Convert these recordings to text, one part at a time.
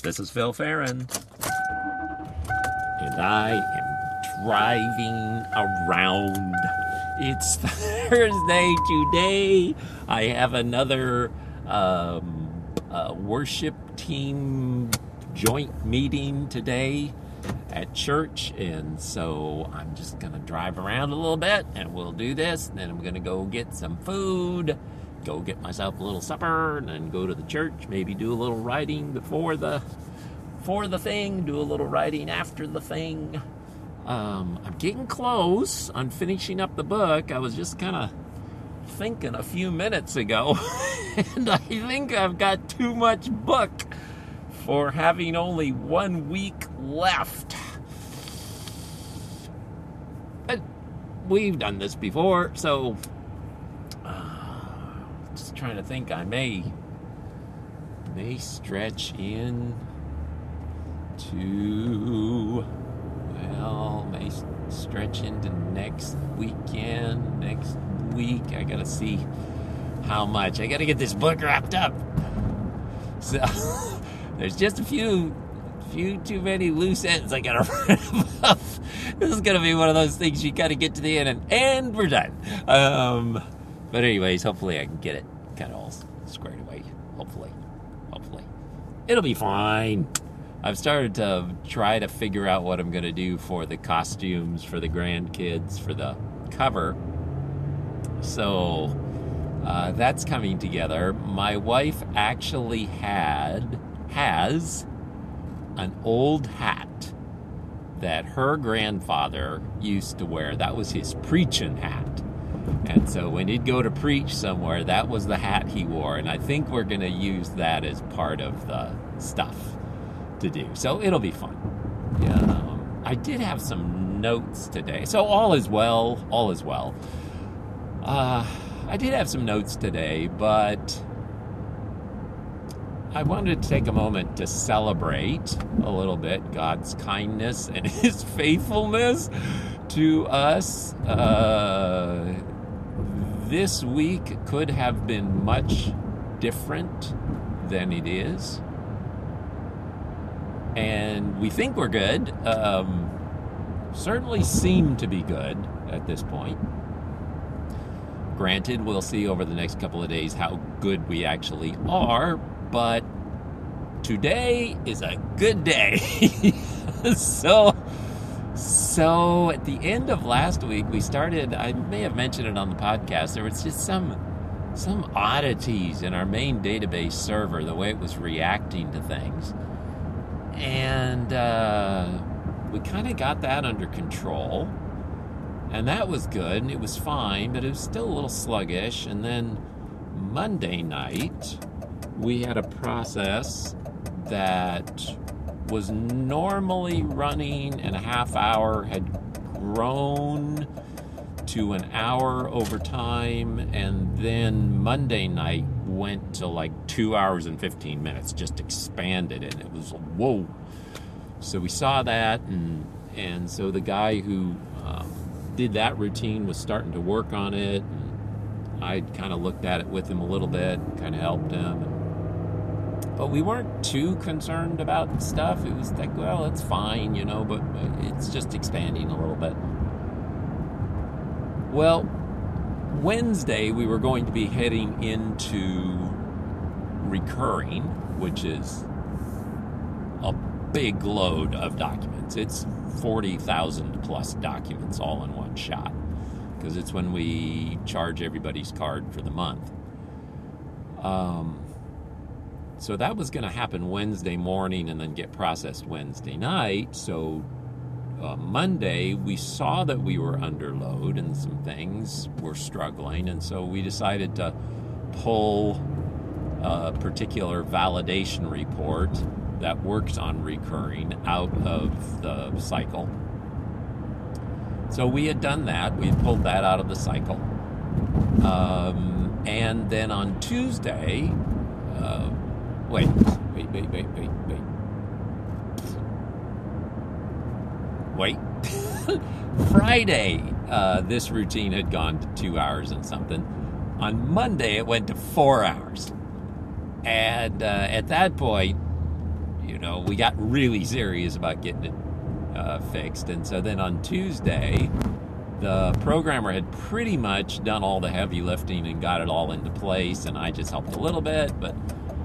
This is Phil Farron, and I am driving around. It's Thursday today. I have another worship team joint meeting today at church, and so I'm just going to drive around a little bit, and we'll do this, and then I'm going to go get some food, go get myself a little supper, and then go to the church, maybe do a little writing before the thing, do a little writing after the thing. I'm getting close on finishing up the book. I was just kind of thinking a few minutes ago, and I think I've got too much book for having only 1 week left. But we've done this before, so just trying to think. I may stretch in to, may stretch into next weekend, next week. I gotta see how much. I gotta get this book wrapped up. So there's just a few too many loose ends I gotta wrap up. This is gonna be one of those things you gotta get to the end and we're done. But anyways, hopefully I can get it kind of all squared away. Hopefully. It'll be fine. I've started to try to figure out what I'm going to do for the costumes for the grandkids for the cover. So that's coming together. My wife actually has an old hat that her grandfather used to wear. That was his preaching hat. And so when he'd go to preach somewhere, that was the hat he wore. And I think we're going to use that as part of the stuff to do. So it'll be fun. Yeah. I did have some notes today. So all is well. I did have some notes today, but I wanted to take a moment to celebrate a little bit God's kindness and His faithfulness to us. This week could have been much different than it is. And we think we're good. Certainly seem to be good at this point. Granted, we'll see over the next couple of days how good we actually are, but today is a good day. So at the end of last week, we started, I may have mentioned it on the podcast, there was just some oddities in our main database server, the way it was reacting to things. And we kind of got that under control. And that was good, and it was fine, but it was still a little sluggish. And then Monday night, we had a process that was normally running in a half hour, had grown to an hour over time, and then Monday night went to like 2 hours and 15 minutes, just expanded, and it was whoa. So we saw that, and so the guy who did that routine was starting to work on it, and I kind of looked at it with him a little bit, kind of helped him. But we weren't too concerned about stuff. It was like, well, it's fine, but it's just expanding a little bit. Well, Wednesday we were going to be heading into recurring, which is a big load of documents. It's 40,000 plus documents all in one shot, because it's when we charge everybody's card for the month. So that was going to happen Wednesday morning and then get processed Wednesday night. So Monday, we saw that we were under load and some things were struggling. And so we decided to pull a particular validation report that works on recurring out of the cycle. So we had done that. We had pulled that out of the cycle. And then on Tuesday... Wait. Friday, this routine had gone to 2 hours and something. On Monday, it went to 4 hours. And at that point, we got really serious about getting it fixed. And so then on Tuesday, the programmer had pretty much done all the heavy lifting and got it all into place, and I just helped a little bit. But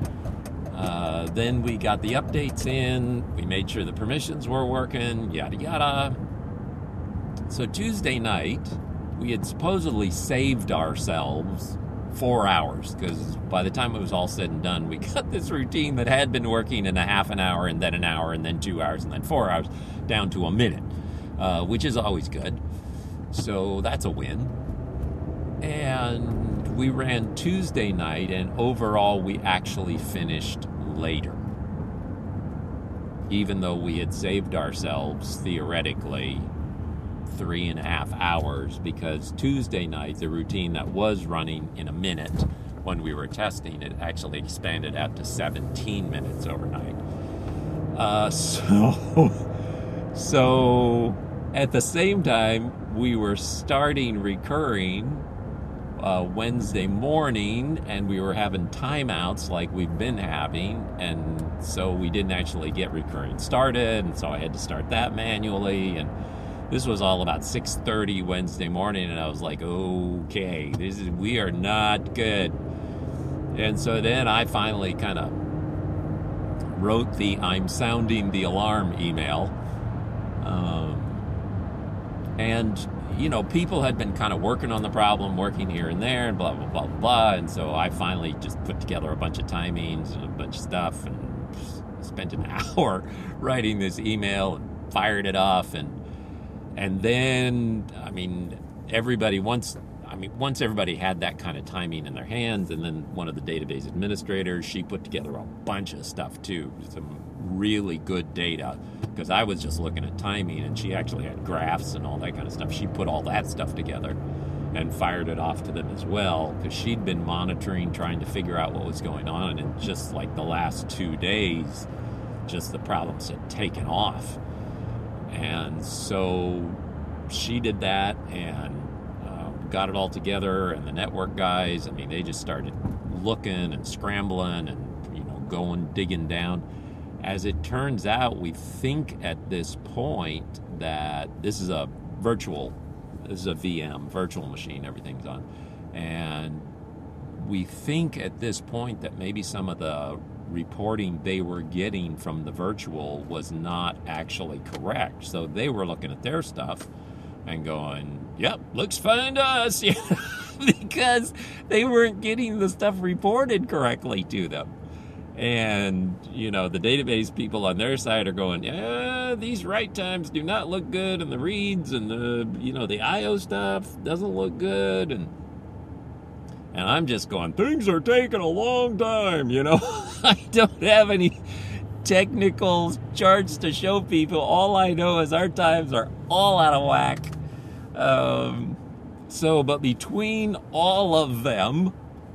then we got the updates in, we made sure the permissions were working, yada yada. So Tuesday night, we had supposedly saved ourselves 4 hours, because by the time it was all said and done, we got this routine that had been working in a half an hour, and then an hour, and then 2 hours, and then 4 hours, down to a minute, which is always good. So that's a win. And we ran Tuesday night, and overall we actually finished later, even though we had saved ourselves theoretically 3.5 hours, because Tuesday night, the routine that was running in a minute when we were testing, it actually expanded out to 17 minutes overnight. So at the same time, we were starting recurring Wednesday morning, and we were having timeouts like we've been having, and so we didn't actually get recurring started, and so I had to start that manually. And this was all about 6:30 Wednesday morning, and I was like, okay, we are not good. And so then I finally kind of wrote the I'm sounding the alarm email. And people had been kind of working on the problem, working here and there, and blah, blah, blah, blah. And so I finally just put together a bunch of timings and a bunch of stuff, and spent an hour writing this email and fired it off. And then, once everybody had that kind of timing in their hands, and then one of the database administrators, she put together a bunch of stuff too, some really good data, because I was just looking at timing, and she actually had graphs and all that kind of stuff. She put all that stuff together and fired it off to them as well, because she'd been monitoring, trying to figure out what was going on, and just like the last 2 days, just the problems had taken off. And so she did that, and got it all together. And the network guys, they just started looking and scrambling and digging down. As it turns out, we think at this point that this is a VM, virtual machine, everything's on. And we think at this point that maybe some of the reporting they were getting from the virtual was not actually correct. So they were looking at their stuff and going, yep, looks fine to us, because they weren't getting the stuff reported correctly to them. And, the database people on their side are going, yeah, these write times do not look good, and the reads and the IO stuff doesn't look good. And I'm just going, things are taking a long time, I don't have any technical charts to show people. All I know is our times are all out of whack. But between all of them,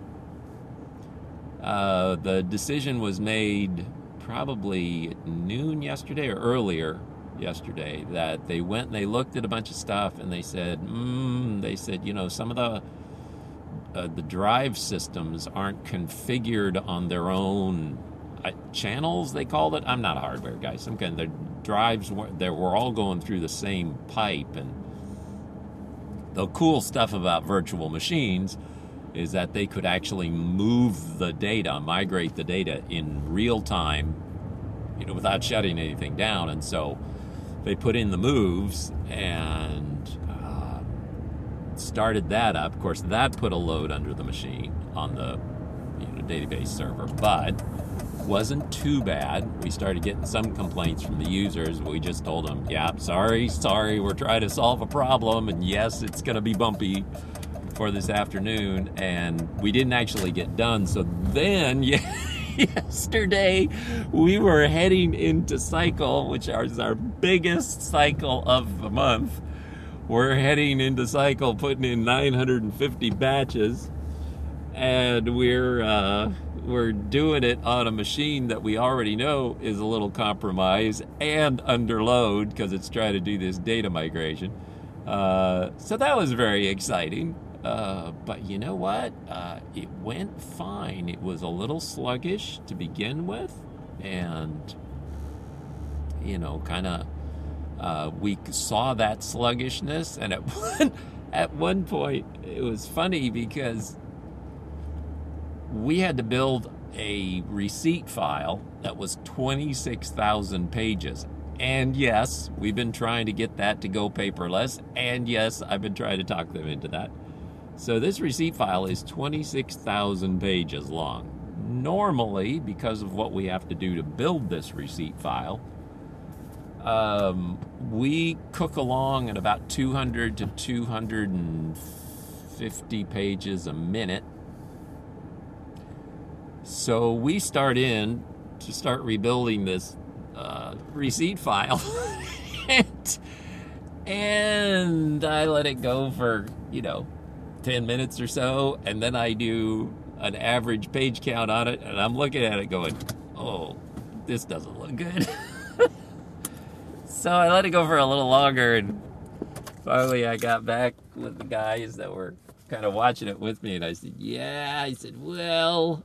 the decision was made probably at noon yesterday or earlier yesterday, that they went and they looked at a bunch of stuff, and they said, some of the drive systems aren't configured on their own channels, they called it. I'm not a hardware guy. Some kind of the drives were all going through the same pipe. And the cool stuff about virtual machines is that they could actually move the data, migrate the data in real time, without shutting anything down. And so they put in the moves and started that up. Of course, that put a load under the machine on the database server, but wasn't too bad. We started getting some complaints from the users. We just told them, yeah, sorry, we're trying to solve a problem, and yes, it's going to be bumpy for this afternoon. And we didn't actually get done. So then yesterday we were heading into cycle, which is our biggest cycle of the month. We're heading into cycle, putting in 950 batches, and we're doing it on a machine that we already know is a little compromised and under load, because it's trying to do this data migration. So that was very exciting. But you know what? It went fine. It was a little sluggish to begin with, and kind of, we saw that sluggishness. And at one point, it was funny because we had to build a receipt file that was 26,000 pages. And yes, we've been trying to get that to go paperless. And yes, I've been trying to talk them into that. So this receipt file is 26,000 pages long. Normally, because of what we have to do to build this receipt file, we cook along at about 200 to 250 pages a minute. So we start rebuilding this receipt file. and I let it go for, 10 minutes or so, and then I do an average page count on it, and I'm looking at it going, oh, this doesn't look good. So I let it go for a little longer, and finally I got back with the guys that were kind of watching it with me, and I said, well,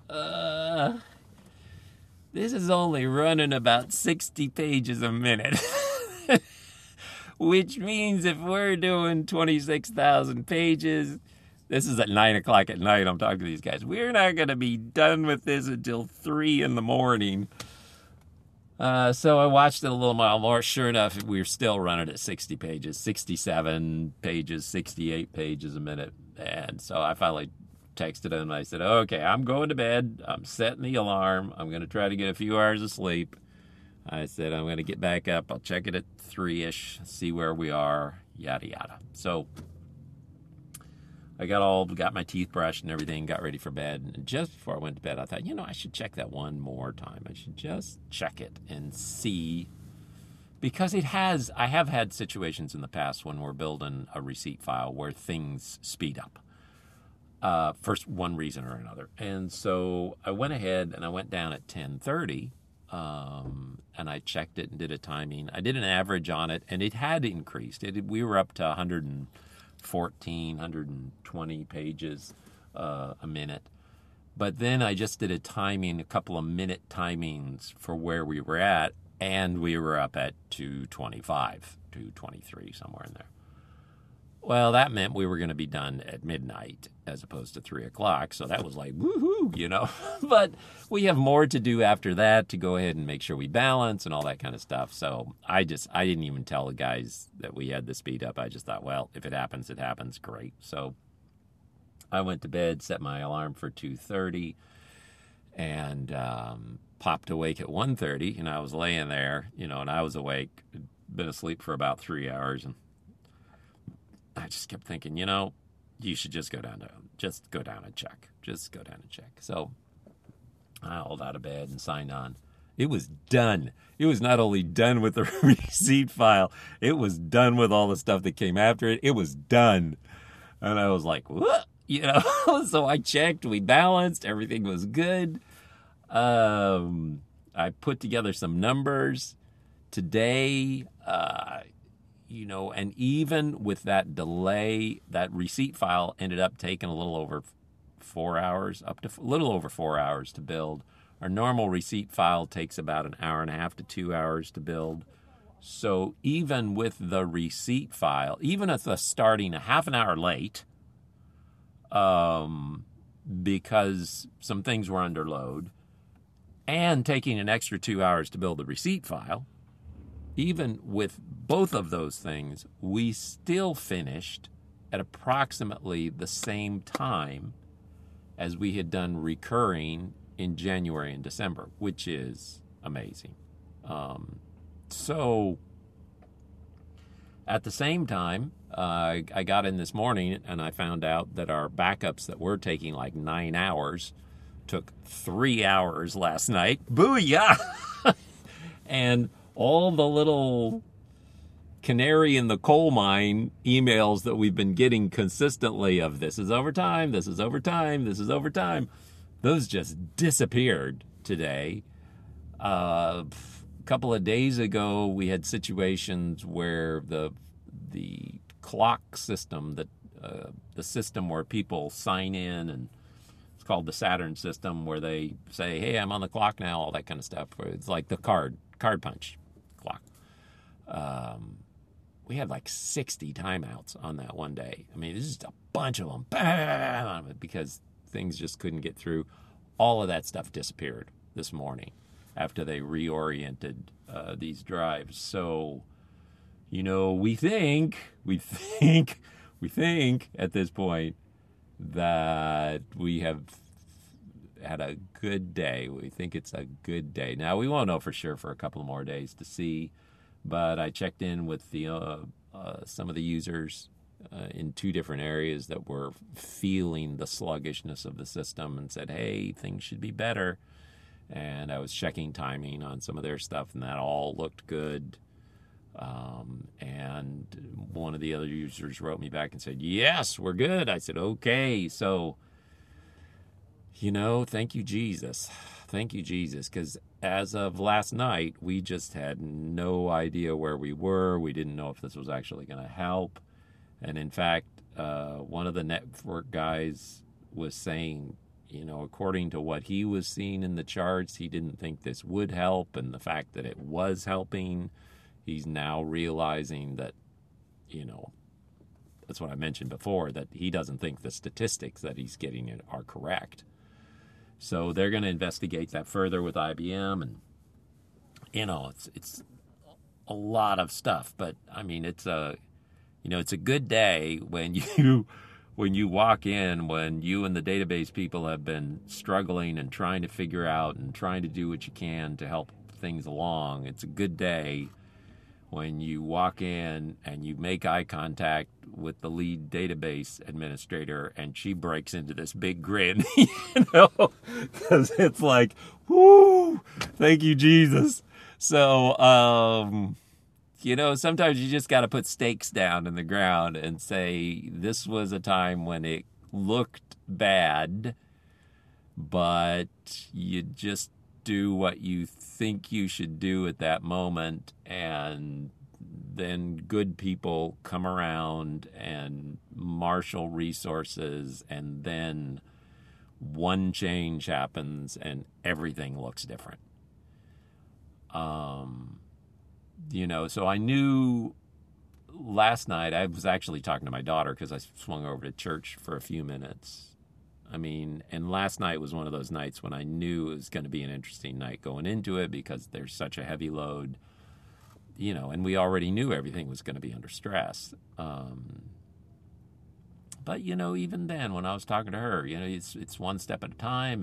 this is only running about 60 pages a minute. Which means if we're doing 26,000 pages, this is at 9 o'clock at night, I'm talking to these guys, we're not going to be done with this until 3 in the morning. So I watched it a little while more. Sure enough, we were still running at 60 pages, 67 pages, 68 pages a minute. And so I finally texted him and I said, okay, I'm going to bed. I'm setting the alarm. I'm going to try to get a few hours of sleep. I said, I'm going to get back up. I'll check it at 3-ish, see where we are, yada, yada. So I got my teeth brushed and everything, got ready for bed. And just before I went to bed, I thought, I should check that one more time. I should just check it and see. Because I have had situations in the past when we're building a receipt file where things speed up. For one reason or another. And so I went ahead and I went down at 10:30, and I checked it and did a timing. I did an average on it, and it had increased. We were up to 114, 120 pages a minute. But then I just did a couple of minute timings for where we were at, and we were up at 225, 223, somewhere in there. Well, that meant we were going to be done at midnight as opposed to 3 o'clock. So that was like, woohoo, But we have more to do after that to go ahead and make sure we balance and all that kind of stuff. So I didn't even tell the guys that we had the speed up. I just thought, well, if it happens, it happens. Great. So I went to bed, set my alarm for 2:30, and popped awake at 1:30. And I was laying there, and I was awake, been asleep for about 3 hours, and I just kept thinking, you should just go down and check. Just go down and check. So I hauled out of bed and signed on. It was done. It was not only done with the receipt file, it was done with all the stuff that came after it. It was done. And I was like, what? So I checked, we balanced, everything was good. I put together some numbers today, and even with that delay, that receipt file ended up taking a little over 4 hours, up to a little over 4 hours to build. Our normal receipt file takes about an hour and a half to 2 hours to build. So even with the receipt file, even at the starting a half an hour late, because some things were under load, and taking an extra 2 hours to build the receipt file, even with both of those things, we still finished at approximately the same time as we had done recurring in January and December, which is amazing. So at the same time, I got in this morning and I found out that our backups that were taking like 9 hours took 3 hours last night. Booyah! And all the little canary in the coal mine emails that we've been getting consistently of this is overtime, this is overtime, this is overtime, those just disappeared today. A couple of days ago, we had situations where the clock system, the system where people sign in, and it's called the Saturn system, where they say, hey, I'm on the clock now, all that kind of stuff. It's like the card punch clock. we had like 60 timeouts on that one day. I mean, there's just a bunch of them because things just couldn't get through. All of that stuff disappeared this morning after they reoriented these drives. So, we think at this point that we have had a good day. We think it's a good day. Now, we won't know for sure for a couple more days to see, but I checked in with the some of the users in 2 different areas that were feeling the sluggishness of the system and said, hey, things should be better. And I was checking timing on some of their stuff, and that all looked good. And one of the other users wrote me back and said, yes, we're good. I said, okay. So, thank you, Jesus. Thank you, Jesus. Because as of last night, we just had no idea where we were. We didn't know if this was actually going to help. And in fact, one of the network guys was saying, according to what he was seeing in the charts, he didn't think this would help. And the fact that it was helping, he's now realizing that, that's what I mentioned before, that he doesn't think the statistics that he's getting are correct. So they're going to investigate that further with IBM, and it's a lot of stuff. But I mean, it's a good day when you walk in, when you and the database people have been struggling and trying to figure out and trying to do what you can to help things along. It's a good day when you walk in and you make eye contact with the lead database administrator and she breaks into this big grin, because it's like, whoo, thank you, Jesus. So, sometimes you just got to put stakes down in the ground and say, this was a time when it looked bad, but you just do what you think you should do at that moment, and then good people come around and marshal resources, and then one change happens and everything looks different. So I knew last night, I was actually talking to my daughter because I swung over to church for a few minutes. And last night was one of those nights when I knew it was going to be an interesting night going into it because there's such a heavy load, and we already knew everything was going to be under stress. But, even then, when I was talking to her, it's one step at a time,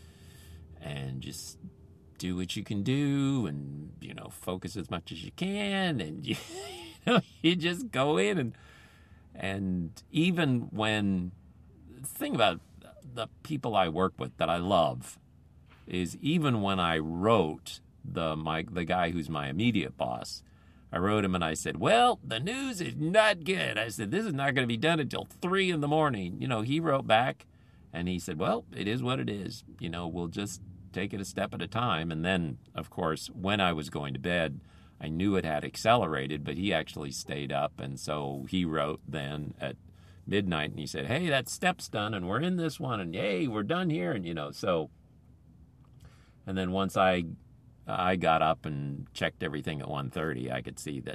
and just do what you can do, and, focus as much as you can, and, you just go in, and even when, the thing about the people I work with that I love is even when I wrote the guy who's my immediate boss, I wrote him and I said, well, the news is not good. I said, this is not going to be done until 3 a.m. He wrote back and he said, well, it is what it is. We'll just take it a step at a time. And then, of course, when I was going to bed, I knew it had accelerated, but he actually stayed up. And so he wrote then at midnight and he said, hey, that step's done and we're in this one, and yay, we're done here. And, so, and then once I got up and checked everything at 1:30, I could see that,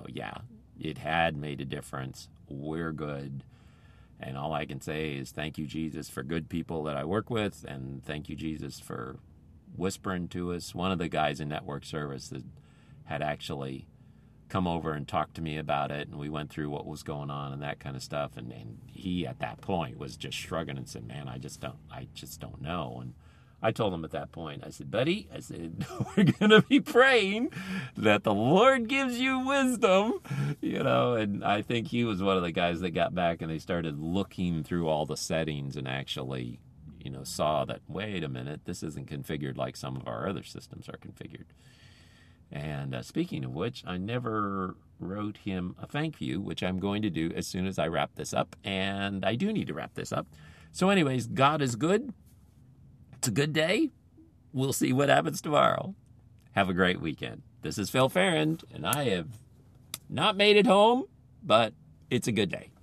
it had made a difference. We're good. And all I can say is thank you, Jesus, for good people that I work with, and thank you, Jesus, for whispering to us. One of the guys in network service that had actually come over and talked to me about it, and we went through what was going on and that kind of stuff. And he, at that point, was just shrugging and said, man, I just don't know. And I told him at that point, I said, buddy, we're going to be praying that the Lord gives you wisdom, and I think he was one of the guys that got back and they started looking through all the settings and actually, saw that, wait a minute, this isn't configured like some of our other systems are configured. And speaking of which, I never wrote him a thank you, which I'm going to do as soon as I wrap this up. And I do need to wrap this up. So anyways, God is good. It's a good day. We'll see what happens tomorrow. Have a great weekend. This is Phil Farrand, and I have not made it home, but it's a good day.